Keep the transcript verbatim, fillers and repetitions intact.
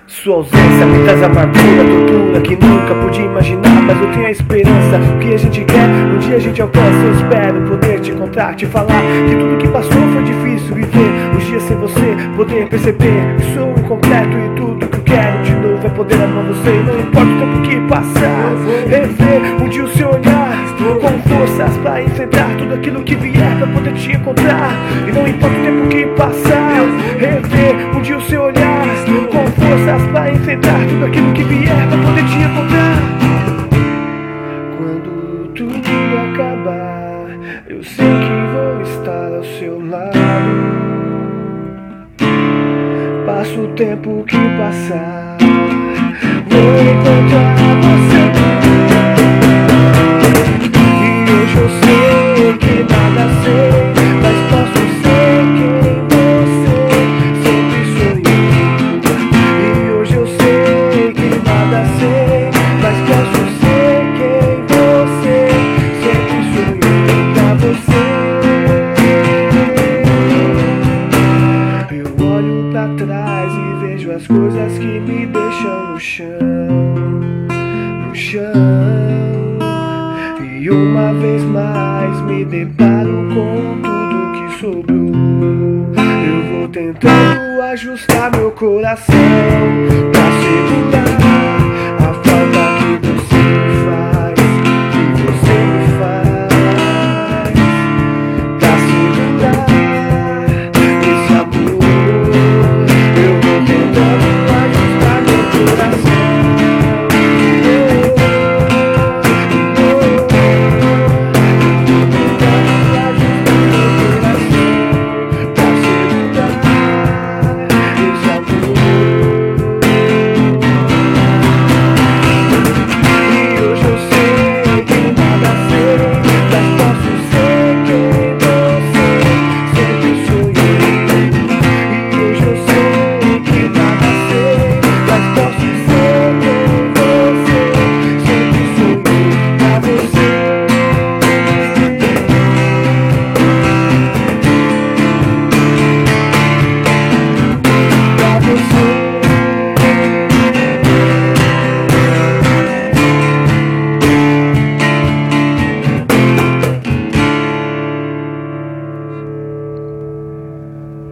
Sua ausência me traz amargura, tortura que nunca pude imaginar. Mas eu tenho a esperança, o que a gente quer, um dia a gente alcança. Eu espero poder te encontrar, te falar que tudo que passou foi difícil viver. Os dias sem você, poder perceber que sou incompleto. E tudo que eu quero de novo é poder amar você. E não importa o tempo que passar, rever um dia o seu olhar com forças pra enfrentar tudo aquilo que vier, pra poder te encontrar. E não importa o tempo que passar, rever um dia o seu olhar com forças pra enfrentar tudo aquilo que vier, pra poder te encontrar. Quando tudo acabar, eu sei que vou estar ao seu lado. Passa o tempo que passar, vou encontrar você. E hoje eu sei que nada sei, mas posso ser quem você sempre sonhou. E hoje eu sei que nada sei, mas posso ser quem você sempre sonhou pra você. Eu olho pra trás e vejo as coisas que me deixam no chão, no chão. E uma vez mais me deparo com tudo que sobrou. Eu vou tentando ajustar meu coração pra segurar